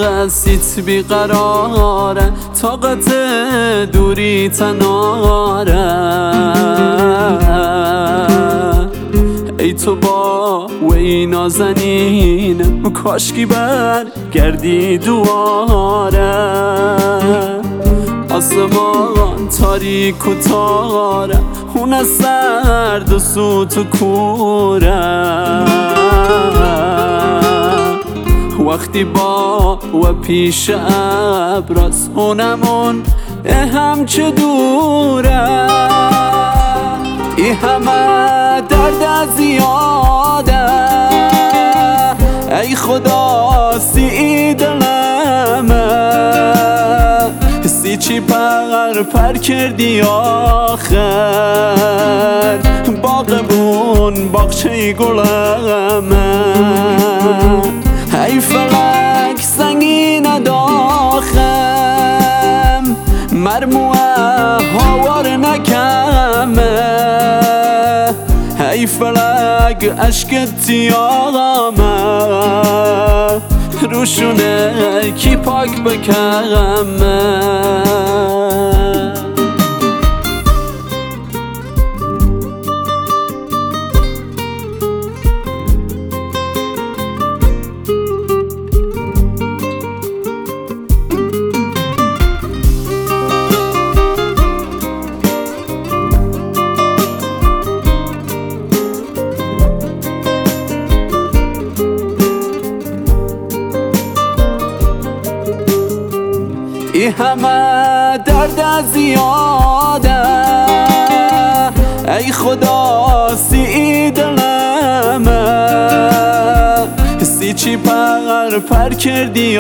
قصیت بیقراره، طاقت دوری تناره. ای تو با وی نازنین، کاشکی برگردی دواره. آسمان تاریک و تاره، خونه سرد و سوت و کوره. وقتی با و پیش ابراز خونمون همچه دوره. ای همه درد زیاده، ای خدا سی دلمه. سی چی پر کردی آخر، باغبون باغچه گلمه. ای فلک سنگین داخم، مرموه هاور نکمه. ای فلک عشقت تیامه، روشونه کی پاک بکمه. ای همه درد زیاده، ای خدا سی دلمه. سی چی پر کردی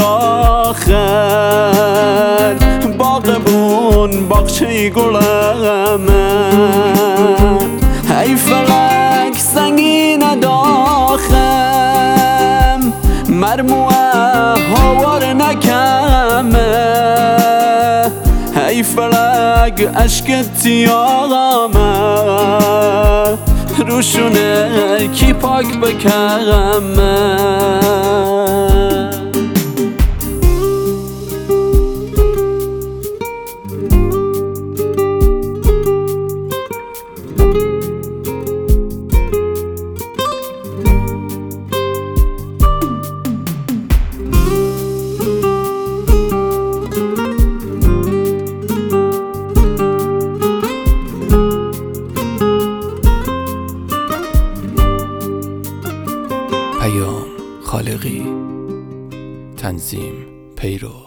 آخر، باغبون باغچه گلمه. ای فلک سنگین داخم، مرموه هاور نکمه. ای فلک عشقت تیامه، روشونه کی پاک بکمه. پیام خالقی، تنظیم پیرو.